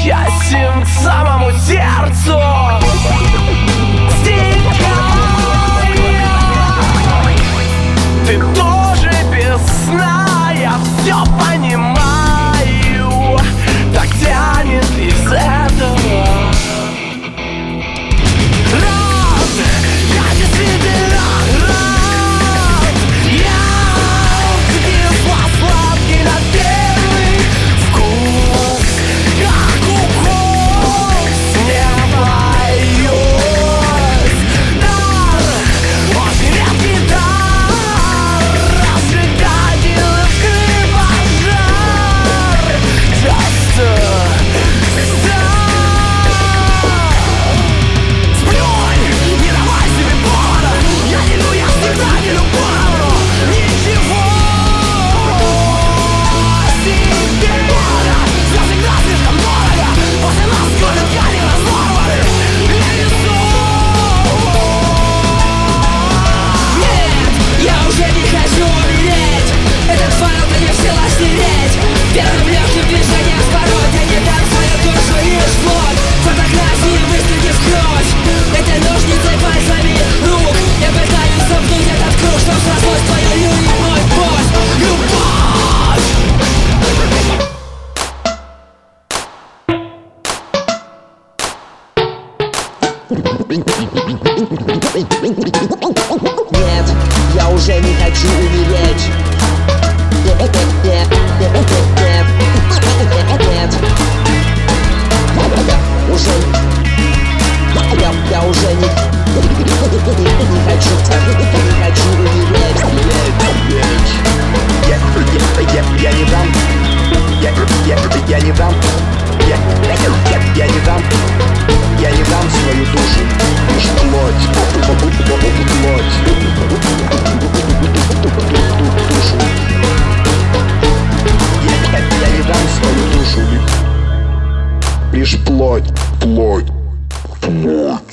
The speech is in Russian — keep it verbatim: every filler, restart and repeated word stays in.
счастьем к самому сердцу. Ты тоже без сна, я все понимаю. Так тянет из этого. Рад, я действительно рад. Я кисло-сладкий на первый вкус, как укус, не боюсь. Дар, очень редкий дар, разжигатель пожар. Just сплюнь, не давай себе повода. Я не лю, я всегда не люблю ничего себе. Все всегда слишком дорого. После нас скоро ткани разорваны. Я несу. Нет, я уже не хочу умереть. Этот файл мне в силах стереть. Первым легким движением в порой я не дам свою душу лишь плоть. Фотографии выстрелки в кровь. Это ножницы пальцами рук. Я пытаюсь замкнуть этот круг, чтоб срослось твое лю и мой путь. Любовь! Нет, я уже не хочу умереть. Нет, нет, нет, нет, нет, нет. Уже я, я уже не, не хочу, не хочу умереть. Я, я, я, я не дам. Я, я, я не дам. Я, я, я, я не дам. Я не дам свою душу, лишь плоть, плоть, душу. Я, я, я не дам свою душу, лишь плоть, плоть, плоть.